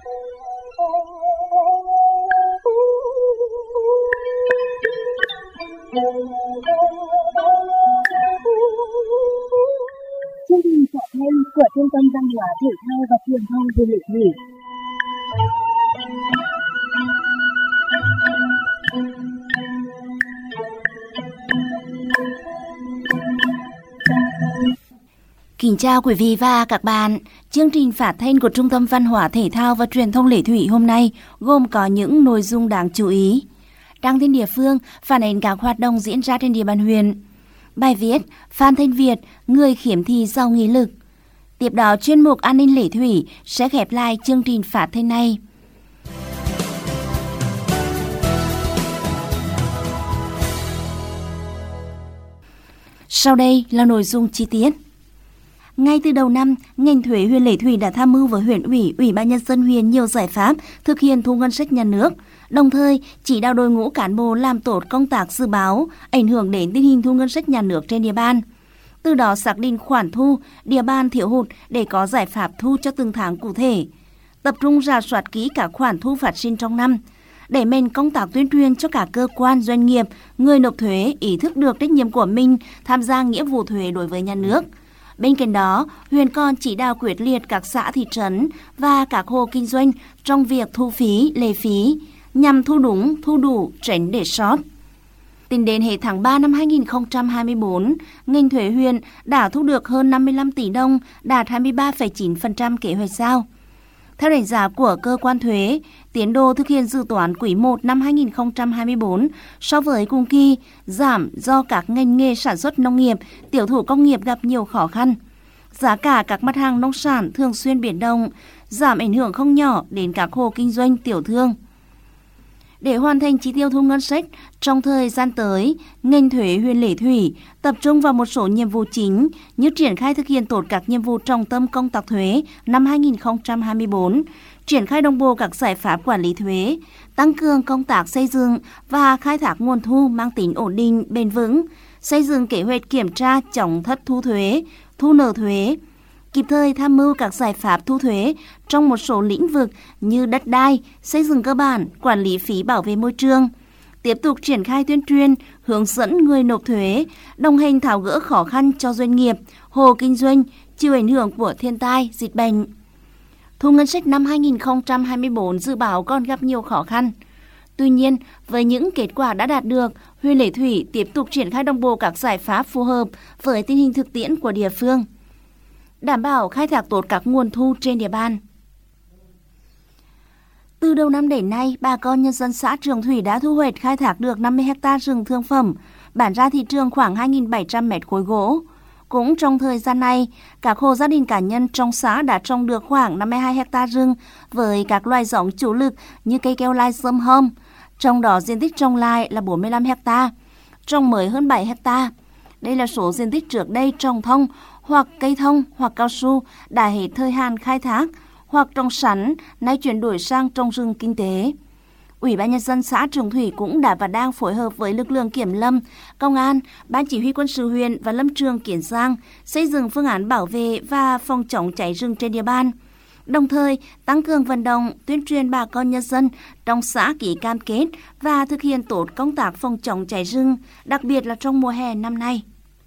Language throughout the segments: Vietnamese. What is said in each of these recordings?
Chương trình phát thanh của Trung tâm Văn hóa Thể thao và Truyền thông du lịch Thủy. Kính chào quý vị và các bạn. Chương trình phát thanh của Trung tâm Văn hóa Thể thao và Truyền thông Lệ Thủy hôm nay gồm có những nội dung đáng chú ý. Đăng tin địa phương phản ánh các hoạt động diễn ra trên địa bàn huyện. Bài viết Phan Thanh Việt, người khiếm thị giàu nghị lực. Tiếp đó chuyên mục An ninh Lệ Thủy sẽ khép lại chương trình phát thanh này. Sau đây là nội dung chi tiết. Ngay từ đầu năm, ngành thuế huyện Lệ Thủy đã tham mưu với huyện ủy, ủy ban nhân dân huyện nhiều giải pháp thực hiện thu ngân sách nhà nước, đồng thời chỉ đạo đội ngũ cán bộ làm tốt công tác dự báo, ảnh hưởng đến tình hình thu ngân sách nhà nước trên địa bàn. Từ đó xác định khoản thu, địa bàn thiếu hụt để có giải pháp thu cho từng tháng cụ thể. Tập trung rà soát kỹ các khoản thu phát sinh trong năm, đẩy mạnh công tác tuyên truyền cho cả cơ quan, doanh nghiệp, người nộp thuế ý thức được trách nhiệm của mình tham gia nghĩa vụ thuế đối với nhà nước. Bên cạnh đó, huyện còn chỉ đạo quyết liệt các xã thị trấn và các hộ kinh doanh trong việc thu phí, lệ phí, nhằm thu đúng, thu đủ, tránh để sót. Tính đến hết tháng 3 năm 2024, ngành thuế huyện đã thu được hơn 55 tỷ đồng, đạt 23,9% kế hoạch giao. Theo đánh giá của cơ quan thuế, tiến độ thực hiện dự toán quý 1 năm 2024 so với cùng kỳ giảm do các ngành nghề sản xuất nông nghiệp, tiểu thủ công nghiệp gặp nhiều khó khăn. Giá cả các mặt hàng nông sản thường xuyên biến động, giảm ảnh hưởng không nhỏ đến các hộ kinh doanh tiểu thương. Để hoàn thành chỉ tiêu thu ngân sách, trong thời gian tới, ngành thuế huyện Lệ Thủy tập trung vào một số nhiệm vụ chính như triển khai thực hiện tốt các nhiệm vụ trọng tâm công tác thuế năm 2024, triển khai đồng bộ các giải pháp quản lý thuế, tăng cường công tác xây dựng và khai thác nguồn thu mang tính ổn định, bền vững, xây dựng kế hoạch kiểm tra chống thất thu thuế, thu nợ thuế, kịp thời tham mưu các giải pháp thu thuế trong một số lĩnh vực như đất đai, xây dựng cơ bản, quản lý phí bảo vệ môi trường. Tiếp tục triển khai tuyên truyền, hướng dẫn người nộp thuế, đồng hành tháo gỡ khó khăn cho doanh nghiệp, hộ kinh doanh chịu ảnh hưởng của thiên tai, dịch bệnh. Thu ngân sách năm 2024 dự báo còn gặp nhiều khó khăn. Tuy nhiên, với những kết quả đã đạt được, huyện Lệ Thủy tiếp tục triển khai đồng bộ các giải pháp phù hợp với tình hình thực tiễn của địa phương, đảm bảo khai thác tốt các nguồn thu trên địa bàn. Từ đầu năm đến nay, bà con nhân dân xã Trường Thủy đã thu hoạch khai thác được 50 ha rừng thương phẩm, bán ra thị trường khoảng 2.700 mét khối gỗ. Cũng trong thời gian này, các hộ gia đình cá nhân trong xã đã trồng được khoảng 52 ha rừng với các loài giống chủ lực như cây keo lai sâm hom, trong đó diện tích trồng lại là 45 ha, trồng mới hơn 7 ha. Đây là số diện tích trước đây trồng thông hoặc cây thông hoặc cao su đã hết thời hạn khai thác, hoặc trồng sắn, nay chuyển đổi sang trồng rừng kinh tế. Ủy ban nhân dân xã Trường Thủy cũng đã và đang phối hợp với lực lượng kiểm lâm, công an, ban chỉ huy quân sự huyện và lâm trường Kiển Giang xây dựng phương án bảo vệ và phòng chống cháy rừng trên địa bàn. Đồng thời, tăng cường vận động, tuyên truyền bà con nhân dân trong xã ký cam kết và thực hiện tốt công tác phòng chống cháy rừng, đặc biệt là trong mùa hè năm nay.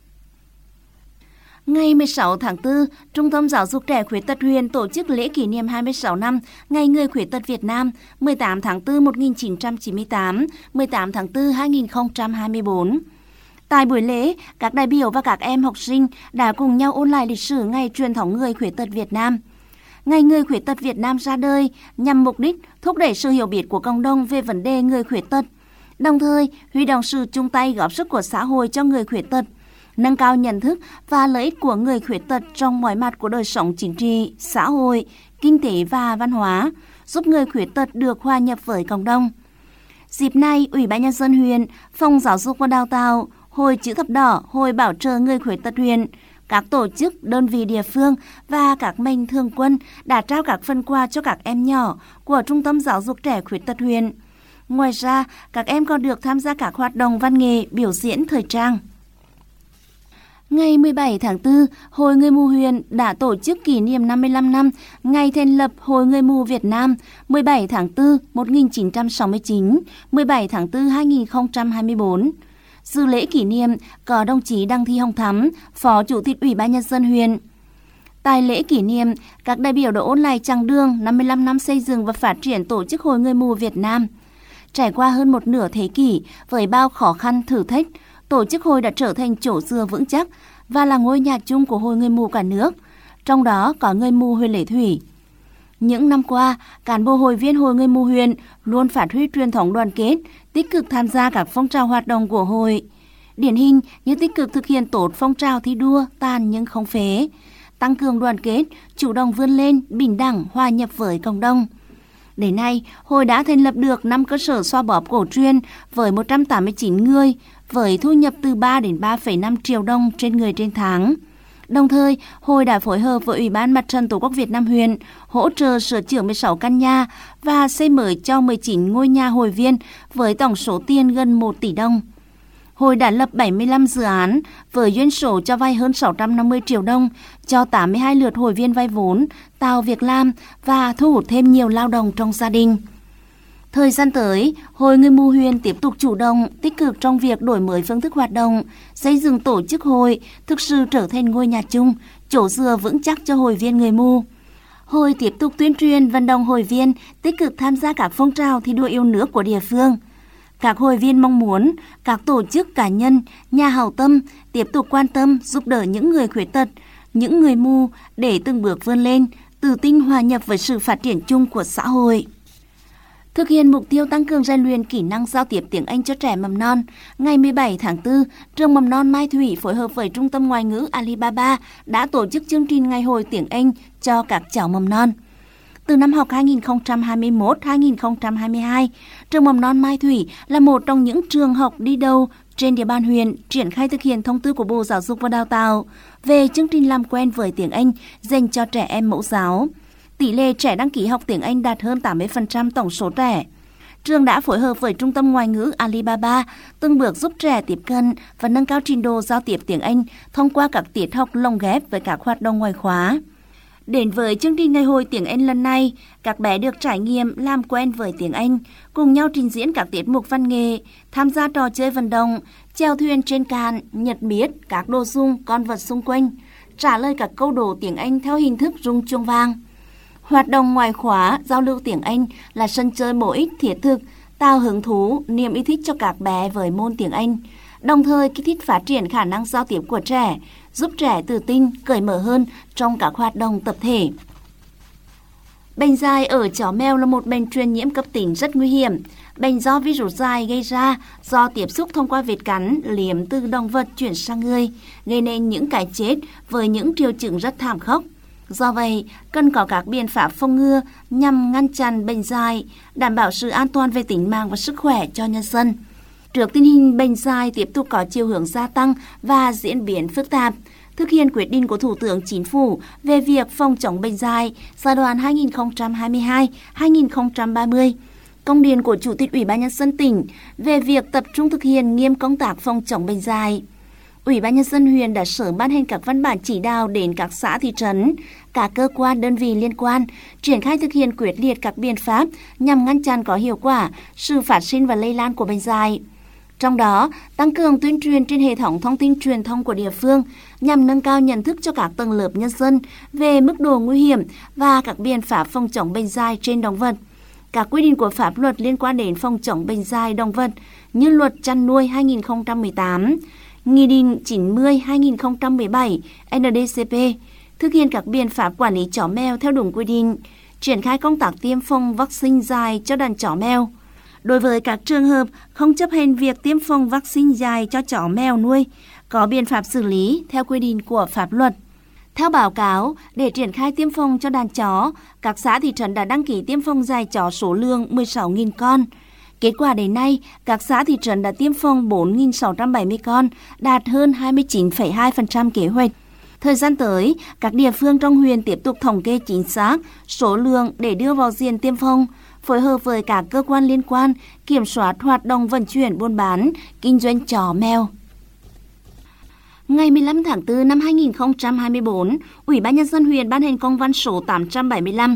Ngày 16 tháng 4, Trung tâm Giáo dục Trẻ Khuyết tật huyện tổ chức lễ kỷ niệm 26 năm Ngày Người Khuyết tật Việt Nam 18 tháng 4 1998, 18 tháng 4 2024. Tại buổi lễ, các đại biểu và các em học sinh đã cùng nhau ôn lại lịch sử Ngày truyền thống Người Khuyết tật Việt Nam. Ngày Người Khuyết tật Việt Nam ra đời nhằm mục đích thúc đẩy sự hiểu biết của cộng đồng về vấn đề người khuyết tật, đồng thời huy động sự chung tay góp sức của xã hội cho người khuyết tật, nâng cao nhận thức và lợi ích của người khuyết tật trong mọi mặt của đời sống chính trị, xã hội, kinh tế và văn hóa, giúp người khuyết tật được hòa nhập với cộng đồng. Dịp này, Ủy ban nhân dân huyện, Phòng Giáo dục và Đào tạo, Hội Chữ thập đỏ, Hội bảo trợ người khuyết tật huyện, các tổ chức, đơn vị địa phương và các mạnh thường quân đã trao các phần quà cho các em nhỏ của Trung tâm Giáo dục Trẻ Khuyết tật huyện. Ngoài ra, các em còn được tham gia các hoạt động văn nghệ, biểu diễn thời trang. Ngày 17 tháng 4, Hội Người mù huyện đã tổ chức kỷ niệm 55 năm ngày thành lập Hội Người mù Việt Nam 17 tháng 4 1969, 17 tháng 4 2024. Dự lễ kỷ niệm có đồng chí Đặng Thị Hồng Thắm, Phó Chủ tịch Ủy ban Nhân dân huyện. Tại lễ kỷ niệm, các đại biểu đã ôn lại chặng đường 55 năm xây dựng và phát triển tổ chức Hội Người mù Việt Nam. Trải qua hơn một nửa thế kỷ với bao khó khăn thử thách, tổ chức hội đã trở thành chỗ dựa vững chắc và là ngôi nhà chung của hội người mù cả nước, trong đó có người mù huyện Lệ Thủy. Những năm qua, cán bộ hội viên Hội Người mù huyện luôn phát huy truyền thống đoàn kết, tích cực tham gia các phong trào hoạt động của hội. Điển hình như tích cực thực hiện tốt phong trào thi đua tàn nhưng không phế, tăng cường đoàn kết, chủ động vươn lên, bình đẳng, hòa nhập với cộng đồng. Đến nay, hội đã thành lập được 5 cơ sở xoa bóp cổ truyền với 189 người, với thu nhập từ 3 đến 3,5 triệu đồng trên người trên tháng. Đồng thời, hội đã phối hợp với Ủy ban Mặt trận Tổ quốc Việt Nam huyện hỗ trợ sửa chữa 16 căn nhà và xây mới cho 19 ngôi nhà hội viên với tổng số tiền gần 1 tỷ đồng. Hội đã lập 75 dự án với doanh số cho vay hơn 650 triệu đồng cho 82 lượt hội viên vay vốn, tạo việc làm và thu hút thêm nhiều lao động trong gia đình. Thời gian tới, Hội Người mù huyện tiếp tục chủ động, tích cực trong việc đổi mới phương thức hoạt động, xây dựng tổ chức hội thực sự trở thành ngôi nhà chung, chỗ dựa vững chắc cho hội viên người mù. Hội tiếp tục tuyên truyền vận động hội viên tích cực tham gia các phong trào thi đua yêu nước của địa phương. Các hội viên mong muốn các tổ chức cá nhân, nhà hảo tâm tiếp tục quan tâm giúp đỡ những người khuyết tật, những người mù để từng bước vươn lên, tự tin hòa nhập với sự phát triển chung của xã hội. Thực hiện mục tiêu tăng cường rèn luyện kỹ năng giao tiếp tiếng Anh cho trẻ mầm non, ngày 17 tháng 4, trường mầm non Mai Thủy phối hợp với Trung tâm Ngoại ngữ Alibaba đã tổ chức chương trình Ngày hội tiếng Anh cho các cháu mầm non. Từ năm học 2021-2022, trường mầm non Mai Thủy là một trong những trường học đi đầu trên địa bàn huyện triển khai thực hiện thông tư của Bộ Giáo dục và Đào tạo về chương trình làm quen với tiếng Anh dành cho trẻ em mẫu giáo. Tỷ lệ trẻ đăng ký học tiếng Anh đạt hơn 80% tổng số trẻ. Trường đã phối hợp với Trung tâm Ngoại ngữ Alibaba từng bước giúp trẻ tiếp cận và nâng cao trình độ giao tiếp tiếng Anh thông qua các tiết học lồng ghép với các hoạt động ngoại khóa. Đến với chương trình Ngày hội tiếng Anh lần này, các bé được trải nghiệm làm quen với tiếng Anh, cùng nhau trình diễn các tiết mục văn nghệ, tham gia trò chơi vận động, chèo thuyền trên cạn, nhận biết các đồ dùng, con vật xung quanh, trả lời các câu đố tiếng Anh theo hình thức rung chuông vang. Hoạt động ngoại khóa giao lưu tiếng Anh là sân chơi bổ ích thiết thực, tạo hứng thú, niềm yêu thích cho các bé với môn tiếng Anh, đồng thời kích thích phát triển khả năng giao tiếp của trẻ, giúp trẻ tự tin, cởi mở hơn trong các hoạt động tập thể. Bệnh dại ở chó mèo là một bệnh truyền nhiễm cấp tính rất nguy hiểm. Bệnh do virus dại gây ra do tiếp xúc thông qua vết cắn, liếm từ động vật chuyển sang người, gây nên những cái chết với những triệu chứng rất thảm khốc. Do vậy, cần có các biện pháp phòng ngừa nhằm ngăn chặn bệnh dại, đảm bảo sự an toàn về tính mạng và sức khỏe cho nhân dân. Trước tình hình bệnh dại tiếp tục có chiều hướng gia tăng và diễn biến phức tạp, thực hiện quyết định của Thủ tướng Chính phủ về việc phòng chống bệnh dại giai đoạn 2022-2030, công điện của Chủ tịch Ủy ban Nhân dân tỉnh về việc tập trung thực hiện nghiêm công tác phòng chống bệnh dại. Ủy ban Nhân dân huyện đã sớm ban hành các văn bản chỉ đạo đến các xã thị trấn, các cơ quan đơn vị liên quan, triển khai thực hiện quyết liệt các biện pháp nhằm ngăn chặn có hiệu quả sự phát sinh và lây lan của bệnh dại. Trong đó, tăng cường tuyên truyền trên hệ thống thông tin truyền thông của địa phương nhằm nâng cao nhận thức cho các tầng lớp nhân dân về mức độ nguy hiểm và các biện pháp phòng chống bệnh dại trên động vật. Các quy định của pháp luật liên quan đến phòng chống bệnh dại động vật như Luật chăn nuôi 2018, Nghị định 90/2017 NDCP, thực hiện các biện pháp quản lý chó mèo theo đúng quy định, triển khai công tác tiêm phòng vaccine dại cho đàn chó mèo. Đối với các trường hợp không chấp hành việc tiêm phòng vaccine dại cho chó mèo nuôi, có biện pháp xử lý theo quy định của pháp luật. Theo báo cáo, để triển khai tiêm phòng cho đàn chó, các xã thị trấn đã đăng ký tiêm phòng dại chó số lượng 16.000 con. Kết quả đến nay, các xã thị trấn đã tiêm phòng 4.670 con, đạt hơn 29,2% kế hoạch. Thời gian tới, các địa phương trong huyện tiếp tục thống kê chính xác số lượng để đưa vào diện tiêm phòng, phối hợp với các cơ quan liên quan, kiểm soát hoạt động vận chuyển buôn bán, kinh doanh chó mèo. Ngày 15 tháng 4 năm 2024, Ủy ban Nhân dân huyện ban hành công văn số 875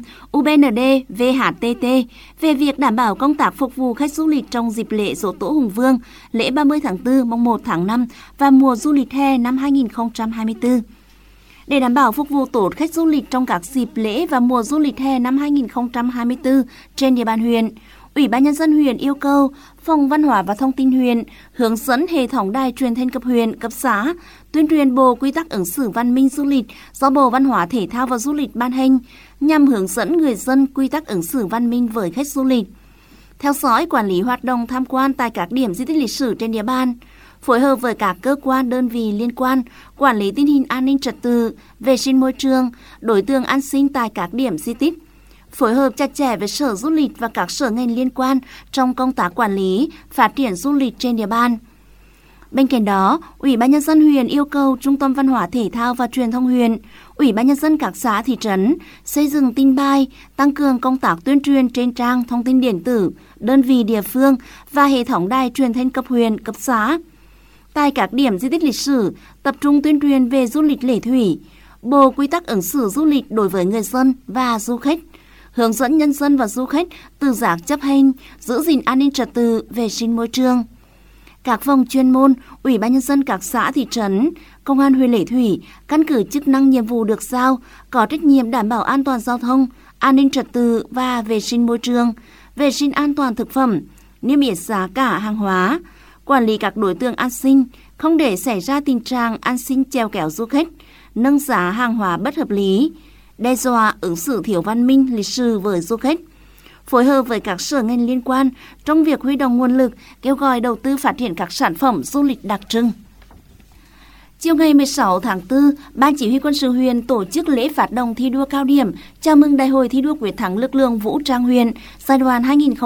UBND-VHTT về việc đảm bảo công tác phục vụ khách du lịch trong dịp lễ Giỗ Tổ Hùng Vương, lễ 30 tháng 4, mùng 1 tháng 5 và mùa du lịch hè năm 2024. Để đảm bảo phục vụ tốt khách du lịch trong các dịp lễ và mùa du lịch hè năm 2024 trên địa bàn huyện, Ủy ban Nhân dân huyện yêu cầu Phòng Văn hóa và Thông tin huyện hướng dẫn hệ thống đài truyền thanh cấp huyện, cấp xã, tuyên truyền bộ quy tắc ứng xử văn minh du lịch do Bộ Văn hóa Thể thao và Du lịch ban hành nhằm hướng dẫn người dân quy tắc ứng xử văn minh với khách du lịch. Theo dõi quản lý hoạt động tham quan tại các điểm di tích lịch sử trên địa bàn, phối hợp với các cơ quan đơn vị liên quan, quản lý tình hình an ninh trật tự, vệ sinh môi trường, đối tượng an sinh tại các điểm di tích, phối hợp chặt chẽ với Sở Du lịch và các sở ngành liên quan trong công tác quản lý, phát triển du lịch trên địa bàn. Bên cạnh đó, Ủy ban Nhân dân huyện yêu cầu Trung tâm Văn hóa Thể thao và Truyền thông huyện, Ủy ban Nhân dân các xã thị trấn xây dựng tin bài, tăng cường công tác tuyên truyền trên trang thông tin điện tử, đơn vị địa phương và hệ thống đài truyền thanh cấp huyện, cấp xã. Tại các điểm di tích lịch sử, tập trung tuyên truyền về du lịch lễ thủy, bộ quy tắc ứng xử du lịch đối với người dân và du khách, hướng dẫn nhân dân và du khách tự giác chấp hành, giữ gìn an ninh trật tự, vệ sinh môi trường. Các phòng chuyên môn, Ủy ban Nhân dân các xã thị trấn, Công an huyện Lệ Thủy căn cứ chức năng nhiệm vụ được giao, có trách nhiệm đảm bảo an toàn giao thông, an ninh trật tự và vệ sinh môi trường, vệ sinh an toàn thực phẩm, niêm yết giá cả hàng hóa, quản lý các đối tượng an sinh, không để xảy ra tình trạng an sinh treo kéo du khách, nâng giá hàng hóa bất hợp lý, đe dọa ứng xử thiếu văn minh lịch sử với du khách. Phối hợp với các sở ngành liên quan trong việc huy động nguồn lực, kêu gọi đầu tư phát triển các sản phẩm du lịch đặc trưng. Chiều ngày 16 tháng 4, Ban Chỉ huy Quân sự huyện tổ chức lễ phát động thi đua cao điểm chào mừng Đại hội thi đua quyết thắng lực lượng vũ trang huyện giai đoạn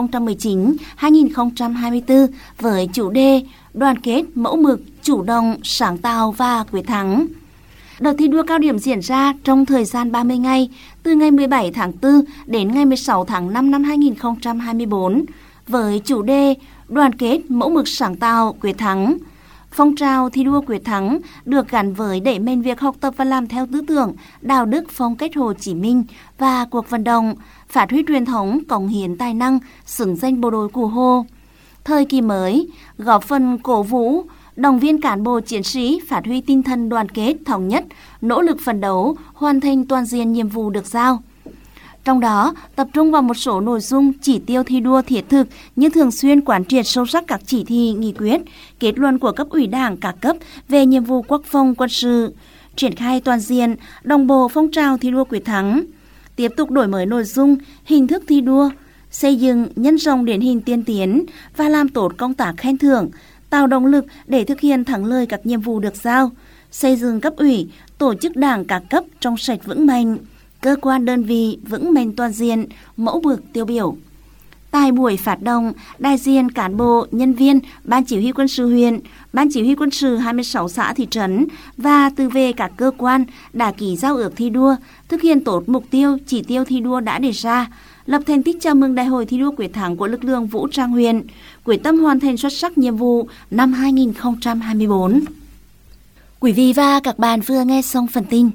2019-2024 với chủ đề đoàn kết, mẫu mực, chủ động, sáng tạo và quyết thắng. Đợt thi đua cao điểm diễn ra trong thời gian 30 ngày, từ ngày 17 tháng 4 đến ngày 16 tháng 5 năm 2024, với chủ đề đoàn kết, mẫu mực, sáng tạo, quyết thắng. Phong trào thi đua quyết thắng được gắn với đẩy mạnh việc học tập và làm theo tư tưởng, đạo đức phong cách Hồ Chí Minh và cuộc vận động phát huy truyền thống, cống hiến tài năng, xứng danh bộ đội Cụ Hồ. Thời kỳ mới, góp phần cổ vũ, động viên cán bộ chiến sĩ phát huy tinh thần đoàn kết, thống nhất, nỗ lực phấn đấu, hoàn thành toàn diện nhiệm vụ được giao. Trong đó, tập trung vào một số nội dung chỉ tiêu thi đua thiết thực như thường xuyên quán triệt sâu sắc các chỉ thị, nghị quyết, kết luận của cấp ủy Đảng các cấp về nhiệm vụ quốc phòng quân sự, triển khai toàn diện, đồng bộ phong trào thi đua quyết thắng, tiếp tục đổi mới nội dung, hình thức thi đua, xây dựng, nhân rộng điển hình tiên tiến và làm tốt công tác khen thưởng, tạo động lực để thực hiện thắng lợi các nhiệm vụ được giao, xây dựng cấp ủy, tổ chức Đảng các cấp trong sạch vững mạnh, cơ quan đơn vị vững mạnh toàn diện, mẫu mực tiêu biểu. Tại buổi phát động, đại diện cán bộ, nhân viên, Ban Chỉ huy Quân sự huyện, Ban Chỉ huy Quân sự 26 xã thị trấn và từ về các cơ quan đã ký giao ước thi đua, thực hiện tốt mục tiêu, chỉ tiêu thi đua đã đề ra, lập thành tích chào mừng Đại hội thi đua quyết thắng của lực lượng vũ trang huyện, quyết tâm hoàn thành xuất sắc nhiệm vụ năm 2024. Quý vị và các bạn vừa nghe xong phần tin.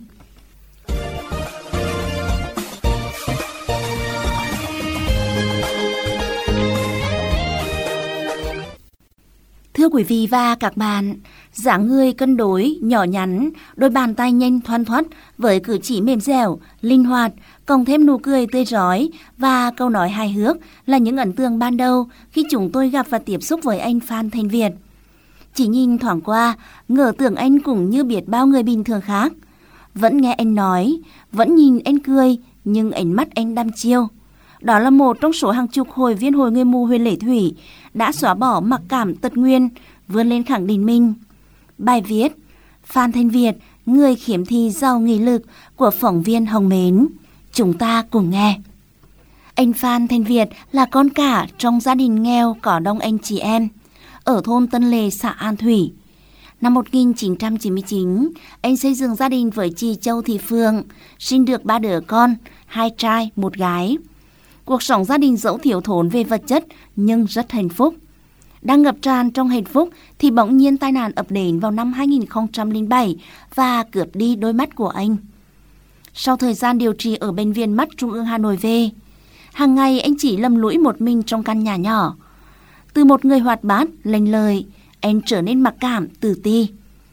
Thưa quý vị và các bạn, dáng người cân đối, nhỏ nhắn, đôi bàn tay nhanh thoăn thoắt với cử chỉ mềm dẻo, linh hoạt, cộng thêm nụ cười tươi rói và câu nói hài hước là những ấn tượng ban đầu khi chúng tôi gặp và tiếp xúc với anh Phan Thanh Việt. Chỉ nhìn thoáng qua, ngỡ tưởng anh cũng như biết bao người bình thường khác. Vẫn nghe anh nói, vẫn nhìn anh cười, nhưng ánh mắt anh đăm chiêu. Đó là một trong số hàng chục hội viên Hội Người mù huyện Lệ Thủy đã xóa bỏ mặc cảm tật nguyền, vươn lên khẳng định mình. Bài viết Phan Thanh Việt, người khiếm thị giàu nghị lực của phóng viên Hồng Mến. Chúng ta cùng nghe. Anh Phan Thanh Việt là con cả trong gia đình nghèo có đông anh chị em, ở thôn Tân Lệ, xã An Thủy. Năm 1999, anh xây dựng gia đình với chị Châu Thị Phương, sinh được 3 đứa con, 2 trai, 1 gái. Cuộc sống gia đình dẫu thiếu thốn về vật chất nhưng rất hạnh phúc. Đang ngập tràn trong hạnh phúc thì bỗng nhiên tai nạn ập đến vào năm 2007 và cướp đi đôi mắt của anh. Sau thời gian điều trị ở Bệnh viện Mắt Trung ương Hà Nội về, hàng ngày anh chỉ lầm lũi một mình trong căn nhà nhỏ. Từ một người hoạt bát, lành lời, anh trở nên mặc cảm, tự ti.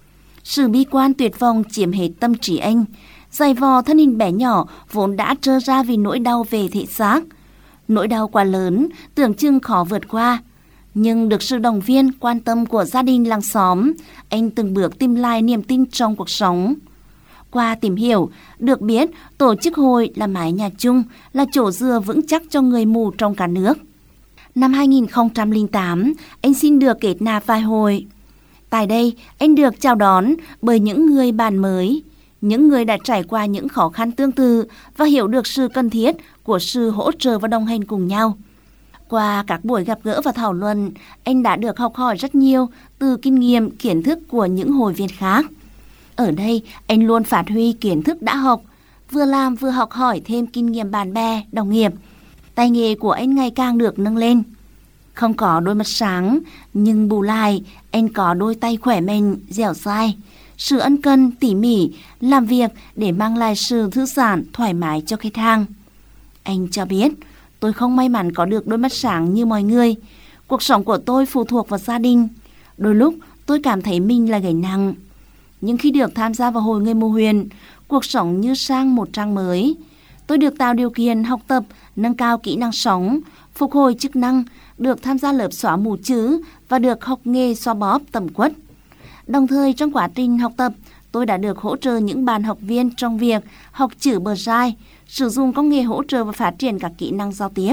Sự bi quan tuyệt vọng chiếm hết tâm trí anh, dày vò thân hình bé nhỏ vốn đã trơ ra vì nỗi đau về thể xác. Nỗi đau quá lớn, tưởng chừng khó vượt qua. Nhưng được sự động viên, quan tâm của gia đình làng xóm, anh từng bước tìm lại niềm tin trong cuộc sống. Qua tìm hiểu, được biết tổ chức hội là mái nhà chung, là chỗ dựa vững chắc cho người mù trong cả nước. Năm 2008, anh xin được kết nạp vào hội. Tại đây, anh được chào đón bởi những người bạn mới, những người đã trải qua những khó khăn tương tự và hiểu được sự cần thiết của sự hỗ trợ và đồng hành cùng nhau. Qua các buổi gặp gỡ và thảo luận, anh đã được học hỏi rất nhiều từ kinh nghiệm, kiến thức của những hội viên khác. Ở đây, anh luôn phát huy kiến thức đã học, vừa làm vừa học hỏi thêm kinh nghiệm bạn bè, đồng nghiệp. Tay nghề của anh ngày càng được nâng lên. Không có đôi mắt sáng, nhưng bù lại, anh có đôi tay khỏe mạnh, dẻo dai, sự ân cần, tỉ mỉ, làm việc để mang lại sự thư giãn, thoải mái cho khách hàng. Anh cho biết, tôi không may mắn có được đôi mắt sáng như mọi người. Cuộc sống của tôi phụ thuộc vào gia đình. Đôi lúc tôi cảm thấy mình là gánh nặng. Nhưng khi được tham gia vào Hội Người Mù Huyện, cuộc sống như sang một trang mới. Tôi được tạo điều kiện học tập, nâng cao kỹ năng sống, phục hồi chức năng, được tham gia lớp xóa mù chữ và được học nghề xoa bóp tẩm quất. Đồng thời trong quá trình học tập, tôi đã được hỗ trợ những bạn học viên trong việc học chữ Braille, sử dụng công nghệ hỗ trợ và phát triển các kỹ năng giao tiếp.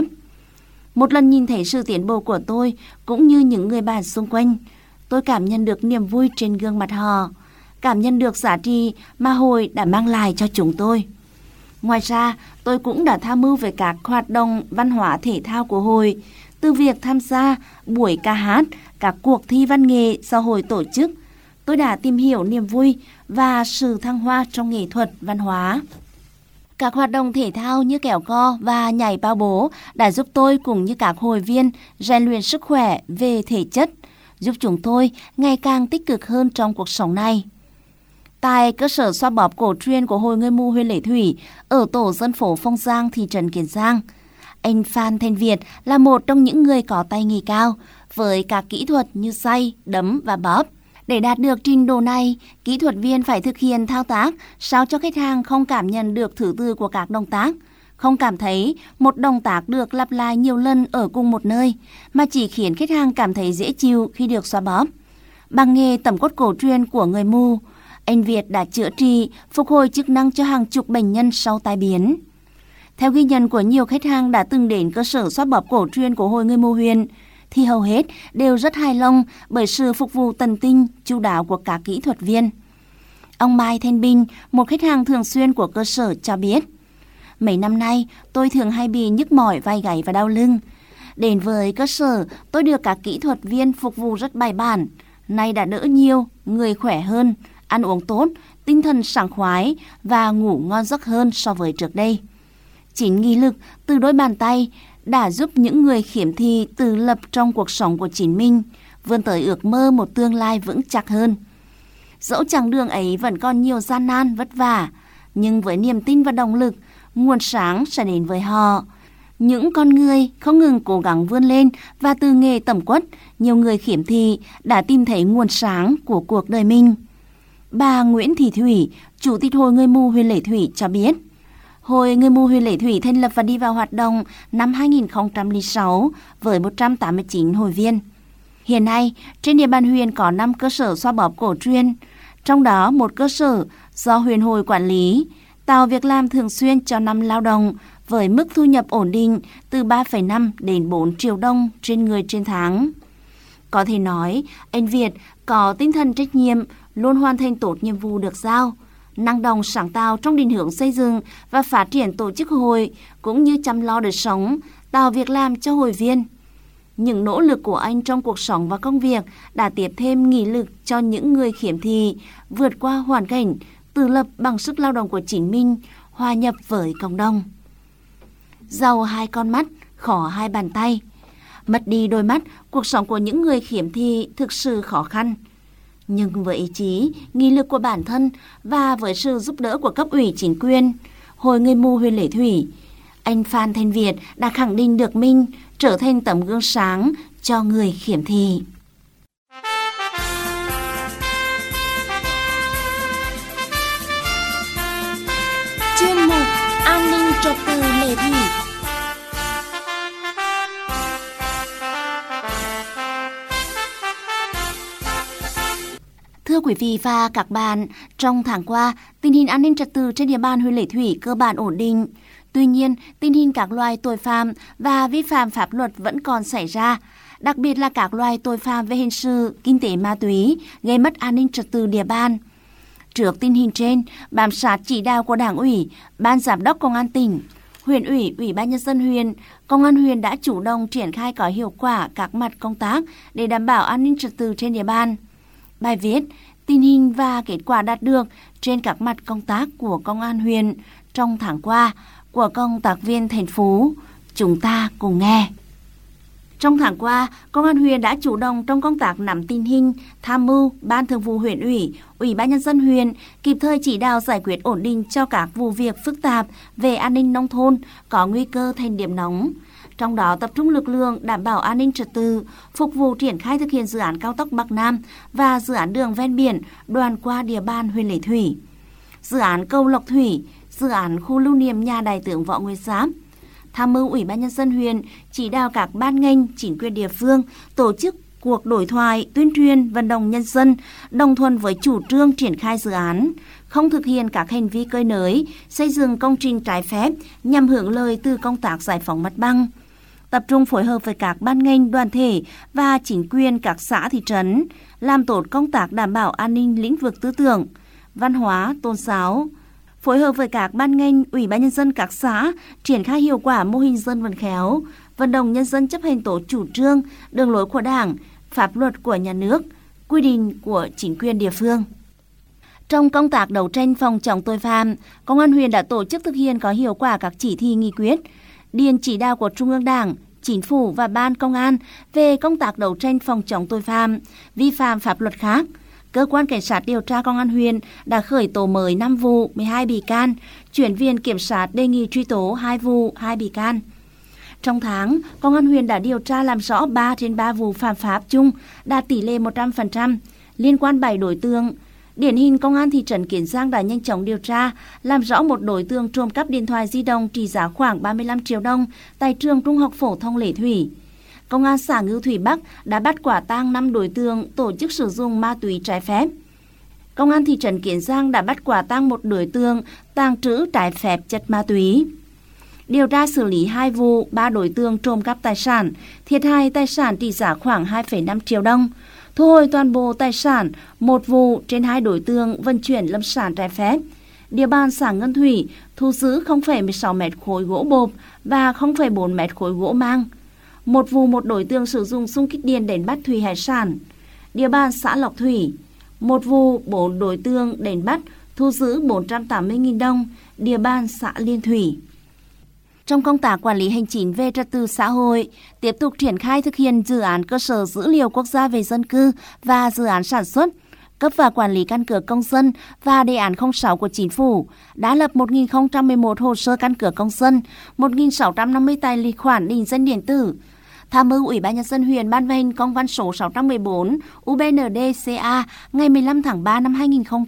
Một lần nhìn thấy sự tiến bộ của tôi cũng như những người bạn xung quanh, tôi cảm nhận được niềm vui trên gương mặt họ, cảm nhận được giá trị mà hội đã mang lại cho chúng tôi. Ngoài ra, tôi cũng đã tham mưu về các hoạt động văn hóa thể thao của hội, từ việc tham gia buổi ca hát, các cuộc thi văn nghệ do hội tổ chức. Tôi đã tìm hiểu niềm vui và sự thăng hoa trong nghệ thuật văn hóa. Các hoạt động thể thao như kéo co và nhảy bao bố đã giúp tôi cùng như các hội viên rèn luyện sức khỏe về thể chất, giúp chúng tôi ngày càng tích cực hơn trong cuộc sống này. Tại cơ sở xoa bóp cổ truyền của Hội Người Mù huyện Lệ Thủy ở tổ dân phố Phong Giang, thị trấn Kiến Giang, anh Phan Thanh Việt là một trong những người có tay nghề cao với các kỹ thuật như xay, đấm và bóp. Để đạt được trình độ này, kỹ thuật viên phải thực hiện thao tác sao cho khách hàng không cảm nhận được thứ tự của các động tác, không cảm thấy một động tác được lặp lại nhiều lần ở cùng một nơi, mà chỉ khiến khách hàng cảm thấy dễ chịu khi được xoa bóp. Bằng nghề tẩm quất cổ truyền của người mù, anh Việt đã chữa trị, phục hồi chức năng cho hàng chục bệnh nhân sau tai biến. Theo ghi nhận của nhiều khách hàng đã từng đến cơ sở xoa bóp cổ truyền của Hội Người Mù huyện, thì hầu hết đều rất hài lòng bởi sự phục vụ tận tình, chu đáo của các kỹ thuật viên. Ông Mai Thanh Bình, một khách hàng thường xuyên của cơ sở cho biết, mấy năm nay tôi thường hay bị nhức mỏi vai gáy và đau lưng. Đến với cơ sở, tôi được các kỹ thuật viên phục vụ rất bài bản. Nay đã đỡ nhiều, người khỏe hơn, ăn uống tốt, tinh thần sảng khoái và ngủ ngon giấc hơn so với trước đây. Chính nghị lực từ đôi bàn tay đã giúp những người khiếm thị tự lập trong cuộc sống của chính mình, vươn tới ước mơ một tương lai vững chắc hơn. Dẫu chặng đường ấy vẫn còn nhiều gian nan vất vả, nhưng với niềm tin và động lực, nguồn sáng sẽ đến với họ. Những con người không ngừng cố gắng vươn lên và từ nghề tẩm quất, nhiều người khiếm thị đã tìm thấy nguồn sáng của cuộc đời mình. Bà Nguyễn Thị Thủy, Chủ tịch Hội Người Mù huyện Lệ Thủy cho biết, Hội Người Mù huyện Lệ Thủy thành lập và đi vào hoạt động năm 2006 với 189 hội viên. Hiện nay, trên địa bàn huyện có 5 cơ sở xoa bóp cổ truyền, trong đó một cơ sở do huyện hội quản lý, tạo việc làm thường xuyên cho 5 lao động với mức thu nhập ổn định từ 3,5 đến 4 triệu đồng trên người trên tháng. Có thể nói, anh Việt có tinh thần trách nhiệm, luôn hoàn thành tốt nhiệm vụ được giao, năng động sáng tạo trong định hướng xây dựng và phát triển tổ chức hội, cũng như chăm lo đời sống, tạo việc làm cho hội viên. Những nỗ lực của anh trong cuộc sống và công việc đã tiếp thêm nghị lực cho những người khiếm thị vượt qua hoàn cảnh, tự lập bằng sức lao động của chính mình, hòa nhập với cộng đồng. Giàu hai con mắt, khó hai bàn tay. Mất đi đôi mắt, cuộc sống của những người khiếm thị thực sự khó khăn. Nhưng với ý chí, nghị lực của bản thân và với sự giúp đỡ của cấp ủy chính quyền, Hội Người mù huyện Lệ Thủy, anh Phan Thanh Việt đã khẳng định được mình trở thành tấm gương sáng cho người khiếm thị. Chuyên mục An ninh trật tự Lệ Thủy. Thưa quý vị và các bạn, trong tháng qua, tình hình an ninh trật tự trên địa bàn huyện Lệ Thủy cơ bản ổn định. Tuy nhiên, tình hình các loại tội phạm và vi phạm pháp luật vẫn còn xảy ra, đặc biệt là các loại tội phạm về hình sự, kinh tế ma túy, gây mất an ninh trật tự địa bàn. Trước tình hình trên, bám sát chỉ đạo của Đảng ủy, Ban Giám đốc Công an tỉnh, huyện ủy, Ủy ban nhân dân huyện, Công an huyện đã chủ động triển khai có hiệu quả các mặt công tác để đảm bảo an ninh trật tự trên địa bàn. Bài viết, tình hình và kết quả đạt được trên các mặt công tác của Công an huyện trong tháng qua của công tác viên Thành Phú. Chúng ta cùng nghe. Trong tháng qua, Công an huyện đã chủ động trong công tác nắm tình hình, tham mưu Ban Thường vụ huyện ủy, Ủy ban nhân dân huyện kịp thời chỉ đạo giải quyết ổn định cho các vụ việc phức tạp về an ninh nông thôn có nguy cơ thành điểm nóng. Trong đó tập trung lực lượng đảm bảo an ninh trật tự, phục vụ triển khai thực hiện dự án cao tốc Bắc Nam và dự án đường ven biển đoạn qua địa bàn huyện Lệ Thủy, dự án cầu Lộc Thủy, dự án khu lưu niệm nhà Đại tướng Võ Nguyên Giáp. Tham mưu Ủy ban nhân dân huyện chỉ đạo các ban ngành, chính quyền địa phương tổ chức cuộc đối thoại, tuyên truyền, vận động nhân dân đồng thuận với chủ trương triển khai dự án, không thực hiện các hành vi cơi nới, xây dựng công trình trái phép nhằm hưởng lợi từ công tác giải phóng mặt bằng. Tập trung phối hợp với các ban ngành, đoàn thể và chính quyền các xã thị trấn, làm tốt công tác đảm bảo an ninh lĩnh vực tư tưởng, văn hóa, tôn giáo. Phối hợp với các ban ngành, Ủy ban nhân dân các xã triển khai hiệu quả mô hình dân vận khéo, vận động nhân dân chấp hành tốt chủ trương, đường lối của Đảng, pháp luật của nhà nước, quy định của chính quyền địa phương. Trong công tác đấu tranh phòng chống tội phạm, Công an huyện đã tổ chức thực hiện có hiệu quả các chỉ thị nghị quyết, điện chỉ đạo của Trung ương Đảng, Chính phủ và Ban Công an về công tác đấu tranh phòng chống tội phạm, vi phạm pháp luật khác. Cơ quan Cảnh sát điều tra Công an huyện đã khởi tố mới 5 vụ, 12 bị can, chuyển Viện Kiểm sát đề nghị truy tố 2 vụ, 2 bị can. Trong tháng, Công an huyện đã điều tra làm rõ 3 trên 3 vụ phạm pháp chung, đạt tỷ lệ 100%, liên quan 7 đối tượng. Điển hình, Công an thị trấn Kiến Giang đã nhanh chóng điều tra, làm rõ một đối tượng trộm cắp điện thoại di động trị giá khoảng 35 triệu đồng tại trường Trung học phổ thông Lệ Thủy. Công an xã Ngư Thủy Bắc đã bắt quả tang 5 đối tượng tổ chức sử dụng ma túy trái phép. Công an thị trấn Kiến Giang đã bắt quả tang một đối tượng tàng trữ trái phép chất ma túy. Điều tra xử lý 2 vụ, 3 đối tượng trộm cắp tài sản, thiệt hại tài sản trị giá khoảng 2,5 triệu đồng. Thu hồi toàn bộ tài sản, 1 vụ trên 2 đối tượng vận chuyển lâm sản trái phép. Địa bàn xã Ngân Thủy thu giữ 0,16 mét khối gỗ bộp và 0,4 mét khối gỗ mang. 1 vụ 1 đối tượng sử dụng xung kích điện đánh bắt thủy hải sản. Địa bàn xã Lộc Thủy, 1 vụ 4 đối tượng đánh bắt thu giữ 480.000 đồng. Địa bàn xã Liên Thủy. Trong công tác quản lý hành chính về trật tự xã hội, tiếp tục triển khai thực hiện dự án cơ sở dữ liệu quốc gia về dân cư và dự án sản xuất, cấp và quản lý căn cước công dân và đề án 06 của Chính phủ, đã lập 1.011 hồ sơ căn cước công dân, 1.650 tài liệu khoản định danh điện tử. Tham mưu Ủy ban nhân dân huyện ban hành công văn số 614 UBND-CA ngày 15 tháng 3 năm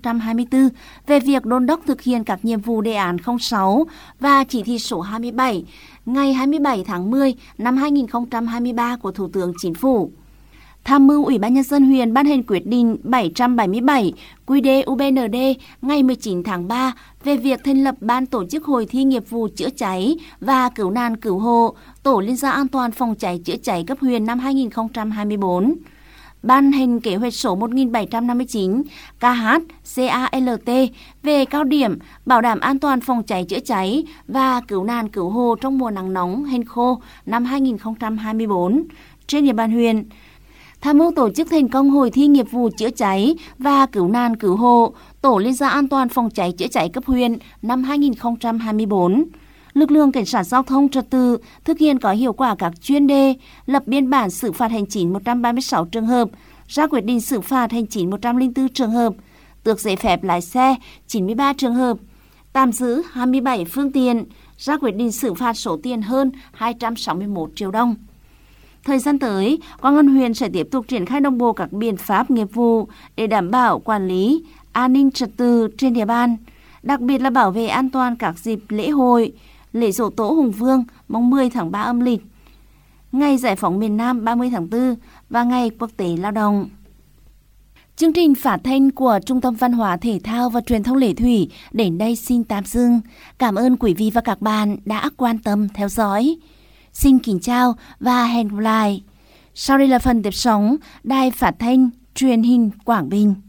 2024 về việc đôn đốc thực hiện các nhiệm vụ đề án 06 và chỉ thị số 27 ngày 27 tháng 10 năm 2023 của Thủ tướng Chính phủ. Tham mưu Ủy ban nhân dân huyện ban hành quyết định 777 QĐ-UBND ngày 19 tháng 3 về việc thành lập ban tổ chức hội thi nghiệp vụ chữa cháy và cứu nạn cứu hộ, tổ liên gia an toàn phòng cháy chữa cháy cấp huyện năm 2024. Ban hành kế hoạch số 1759 KH-CALT về cao điểm bảo đảm an toàn phòng cháy chữa cháy và cứu nạn cứu hộ trong mùa nắng nóng hanh khô năm 2024 trên địa bàn huyện. Tham mưu tổ chức thành công hội thi nghiệp vụ chữa cháy và cứu nạn cứu hộ, tổ liên gia an toàn phòng cháy chữa cháy cấp huyện năm 2024. lực lượng cảnh sát giao thông trật tự thực hiện có hiệu quả các chuyên đề, lập biên bản xử phạt hành chính 136 trường hợp, ra quyết định xử phạt hành chính 104 trường hợp, tước giấy phép lái xe 93 trường hợp, tạm giữ 27 phương tiện, ra quyết định xử phạt số tiền hơn 261 triệu đồng. Thời gian tới, Công an huyện sẽ tiếp tục triển khai đồng bộ các biện pháp nghiệp vụ để đảm bảo quản lý, an ninh trật tự trên địa bàn, đặc biệt là bảo vệ an toàn các dịp lễ hội, lễ Giỗ Tổ Hùng Vương mùng 10 tháng 3 âm lịch, ngày Giải phóng miền Nam 30 tháng 4 và ngày Quốc tế Lao động. Chương trình phát thanh của Trung tâm Văn hóa Thể thao và Truyền thông Lệ Thủy đến đây xin tạm dừng. Cảm ơn quý vị và các bạn đã quan tâm theo dõi. Xin kính chào và hẹn gặp lại. Sau đây là phần tiếp sóng Đài Phát thanh Truyền hình Quảng Bình.